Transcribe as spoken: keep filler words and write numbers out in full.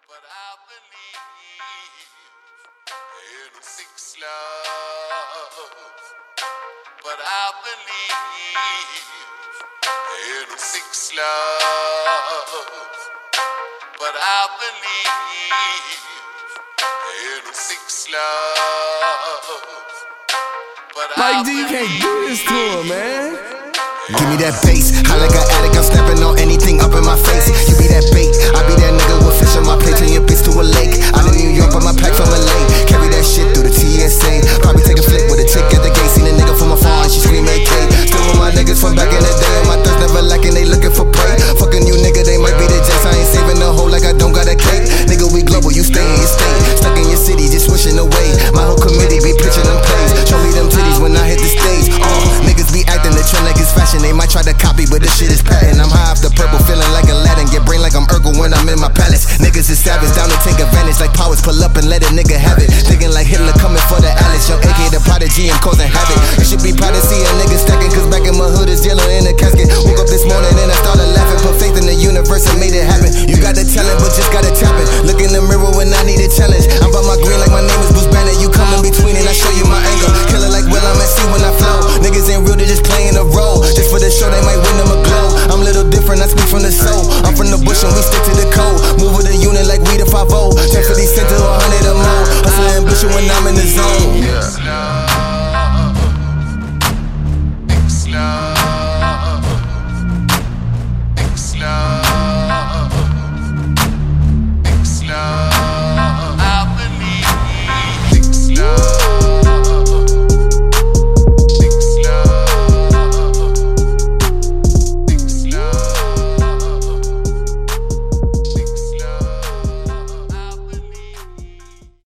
But I believe in a six love. But I believe in a six love. But I believe in a six love. But Mike D, you can't do this to him, man. Give me that bass, high like an addict, I'm stepping on anything up in my face. You be that bait, I be that nigga with fish on my plate, turn your bitch to a lake. Out in New York, but my pack from L A. Carry that shit through the T S A. Probably take a flick with a chick at the gate. Seen a nigga from afar and she scream A K. Still with my niggas from back in the day, and my thirst never lacking, they looking for prey. Fucking you nigga, they might be the Jets. I ain't saving the hoe like I don't got a cake. Nigga, we global, you stay in your state. Stuck in your city, just wishing away. My whole committee be pitching them plays. Show me them titties when I hit the stage. Uh, niggas be acting the trend like it's fashion. They might try to copy, but this shit is patent. I'm high off the purple, feeling like Aladdin. Get brain like I'm Urkel when I'm in my palace. Niggas is savage, down to take advantage. Like powers, pull up and let a nigga have it. Thinking like Hitler coming for the Alice. Yo, A K the prodigy, I'm causing havoc. You should be proud to see it